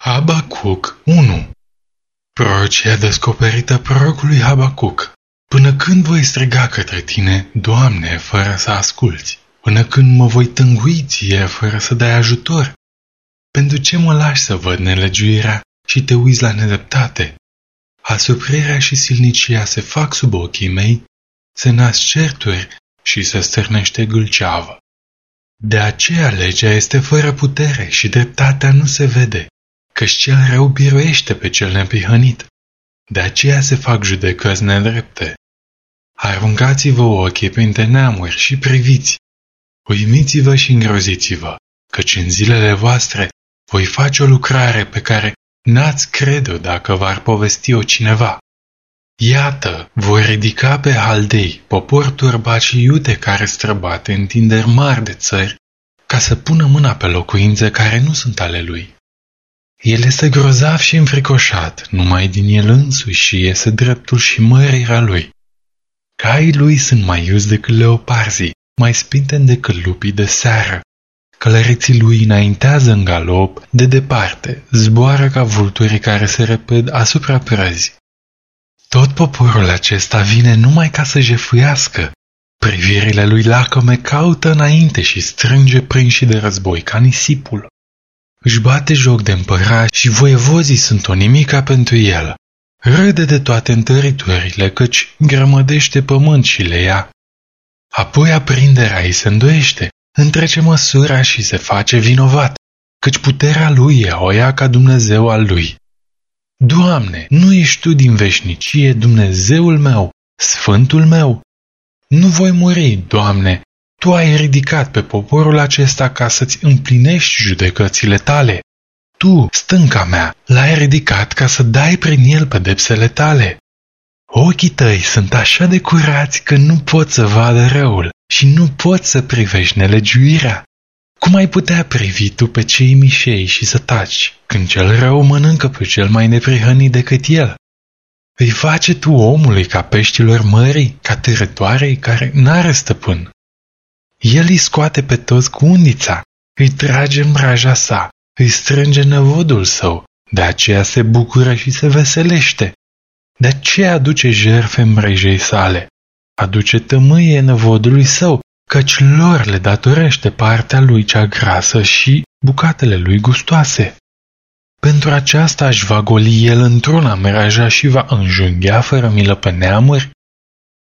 Habacuc 1. Prorocia descoperită prorocului Habacuc. Până când voi striga către tine, Doamne, fără să asculți? Până când mă voi tângui ție, fără să dai ajutor? Pentru ce mă lași să văd nelegiuirea și te uiți la nedreptate? Asuprirea și silnicia se fac sub ochii mei, se nasc certuri și se stârnește gâlceavă. De aceea legea este fără putere și dreptatea nu se vede, căci cel rău biruiește pe cel neprihănit. De aceea se fac judecăți nedrepte. Aruncați-vă ochii printre neamuri și priviți. Uimiți-vă și îngroziți-vă, căci în zilele voastre voi face o lucrare pe care n-ați crede-o dacă v-ar povesti-o cineva. Iată, voi ridica pe Haldei, popor turbat și iude care străbate întinderi mari de țări, ca să pună mâna pe locuințe care nu sunt ale lui. El este grozav și înfricoșat, numai din el însuși și iese dreptul și mărirea lui. Caii lui sunt mai iuți decât leoparzii, mai spinteni decât lupii de seară. Călăreții lui înaintează în galop, de departe, zboară ca vulturii care se repede asupra prăzii. Tot poporul acesta vine numai ca să jefuiască. Privirile lui lacome caută înainte și strânge prinși de război ca nisipul. Își bate joc de împărat și voievozii sunt o nimica pentru el. Râde de toate întăriturile, căci grămădește pământ și le ia. Apoi aprinderea îi se îndoiește, întrece măsura și se face vinovat, căci puterea lui e o ia ca Dumnezeu al lui. Doamne, nu ești Tu din veșnicie Dumnezeul meu, Sfântul meu? Nu voi muri, Doamne, Tu ai ridicat pe poporul acesta ca să-ți împlinești judecățile Tale. Tu, stânca mea, l-ai ridicat ca să dai prin el pedepsele Tale. Ochii Tăi sunt așa de curați că nu pot să vadă răul și nu pot să privești nelegiuirea. Cum ai putea privi Tu pe cei mișei și să taci, când cel rău mănâncă pe cel mai neprihănit decât el? Îi face Tu omului ca peștilor mării, ca târătoarei care n-are stăpân. El îi scoate pe toți cu undița, îi trage în braja sa, îi strânge năvodul său, de aceea se bucură și se veselește. De aceea aduce jertfe mrejei sale, aduce tămâie năvodului său, căci lor le datorește partea lui cea grasă și bucatele lui gustoase. Pentru aceasta își va goli el într-una mreaja și va înjunghea fără milă pe neamuri,